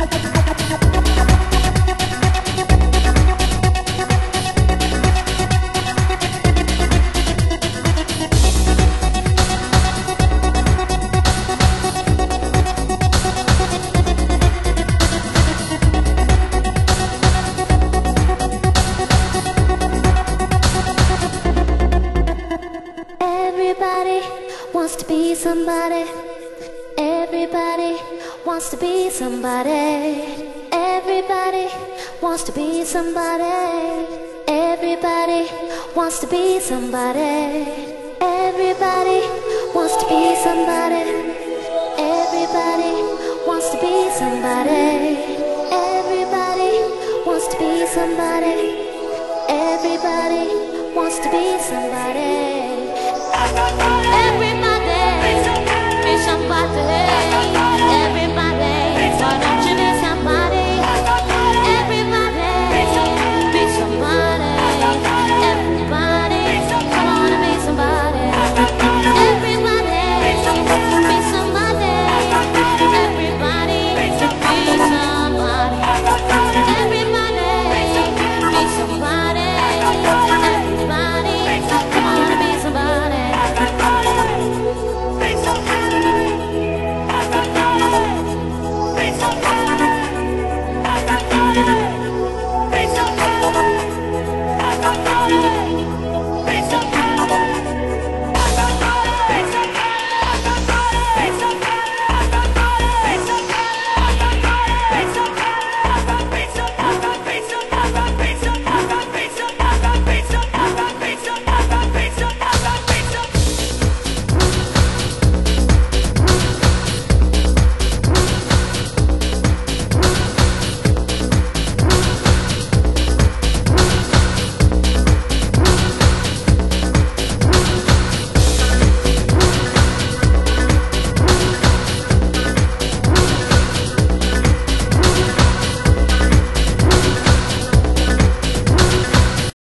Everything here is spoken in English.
Everybody wants to be somebody. Everybody wants to be somebody. Everybody wants to be somebody. Everybody wants to be somebody. Everybody wants to be somebody. Everybody wants to be somebody. Everybody wants to be somebody. Everybody wants to be somebody. Everybody be somebody.